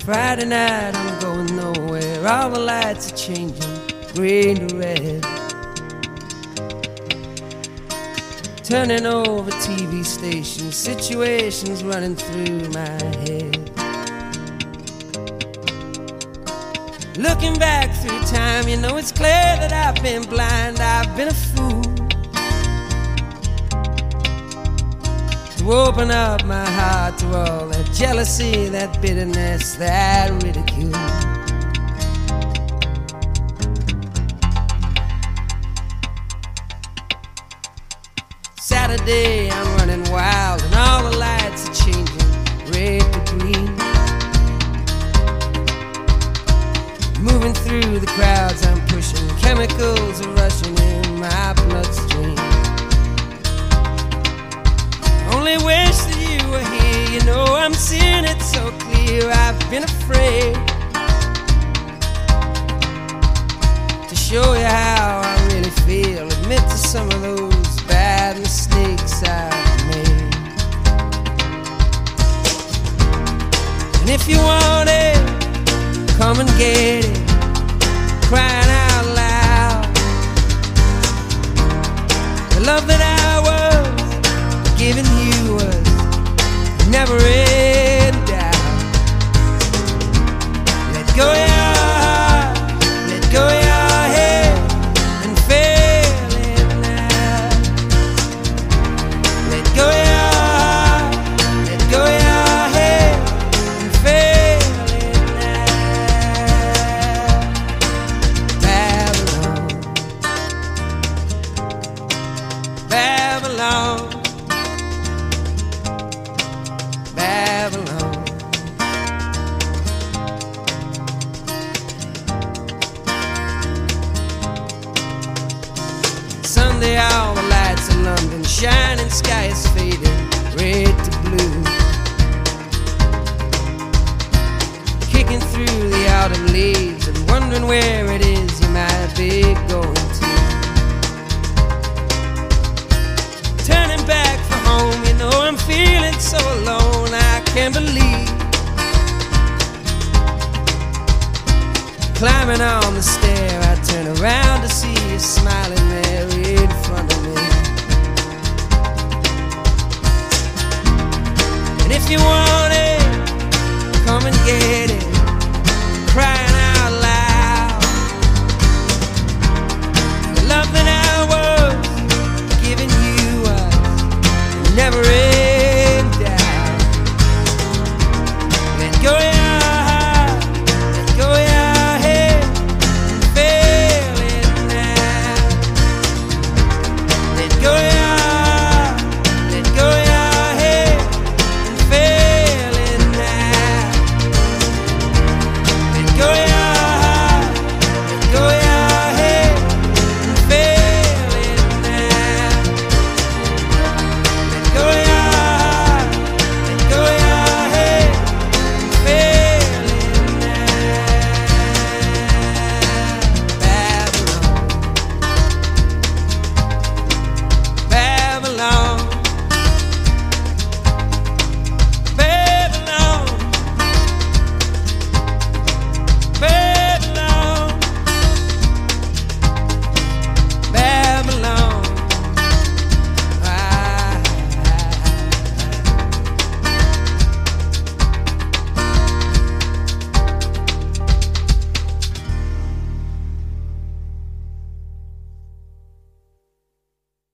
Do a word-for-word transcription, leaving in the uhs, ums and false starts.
Friday night, I'm going nowhere. All the lights are changing, green to red. Turning over T V stations, situations running through my head. Looking back through time, you know it's clear that I've been blind, I've been a fool to open up my heart to all that jealousy, that bitterness, that ridicule. Saturday, I'm running wild and all the lights are changing red to green. Moving through the crowds, I'm pushing, chemicals are rushing in my bloodstream. Only wish that you were here, you know I'm seeing it so clear. I've been afraid to show you how I really feel, admit to some of those bad mistakes I've made. And if you want it, come and get it, crying out loud. The love that I was giving you was never in doubt. Let go of your heart, let go of your head, and feel it now. Let go of your heart, let go of your head, and feel it now. Babylon, Babylon, Babylon. Sunday, all the lights in London shining, sky is fading red to blue. Kicking through the autumn leaves and wondering where it is you might be going to. Turning back for home, you know I'm feeling so alone, I can't believe. Climbing on the stair, I turn around to see you smiling there in front of me. And if you want it, come and get it, crying out loud. The love that I was giving you was never in